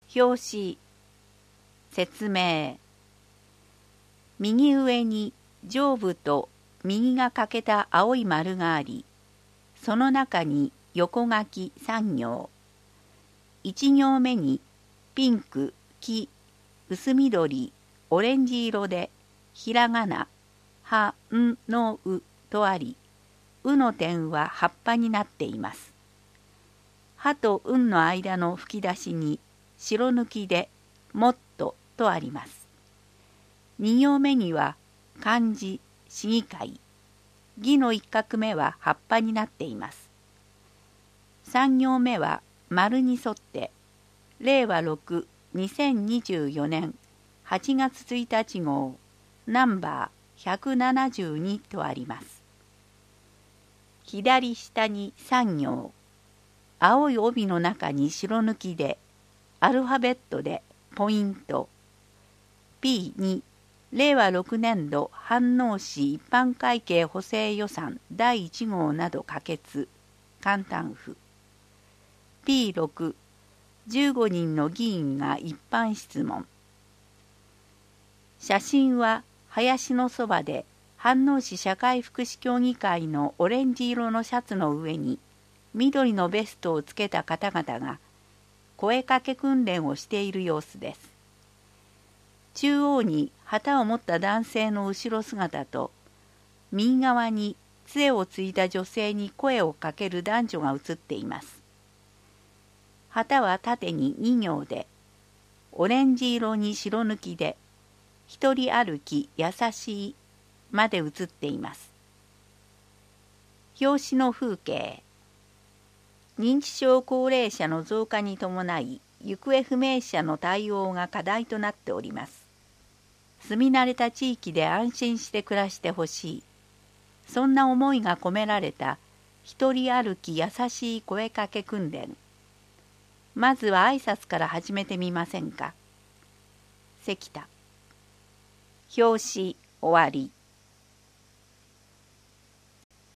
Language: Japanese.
表紙。説明。右上に上部と右が欠けた青い丸があり、その中に横書き3行。1行目にピンク、黄、薄緑、オレンジ色でひらがな、は、んのうとあり、うの点は葉っぱになっています。はとうんの間の吹き出しに白抜きでもっととあります。2行目には漢字、市議会、議の一画目は葉っぱになっています。3行目は丸に沿って令和6、2024年8月1日号ナンバー172とあります。左下に3行、青い帯の中に白抜きでアルファベットでポイント P2 令和6年度飯能市一般会計補正予算第1号など可決簡単符 P6 15人の議員が一般質問。写真は林のそばで飯能市社会福祉協議会のオレンジ色のシャツの上に緑のベストをつけた方々が声かけ訓練をしている様子です。中央に旗を持った男性の後ろ姿と右側に杖をついた女性に声をかける男女が写っています。旗は縦に2行でオレンジ色に白抜きで一人歩き優しいまで写っています。表紙の風景。認知症高齢者の増加に伴い行方不明者の対応が課題となっております。住み慣れた地域で安心して暮らしてほしい。そんな思いが込められた一人歩き優しい声かけ訓練。まずは挨拶から始めてみませんか。関田。表紙終わり。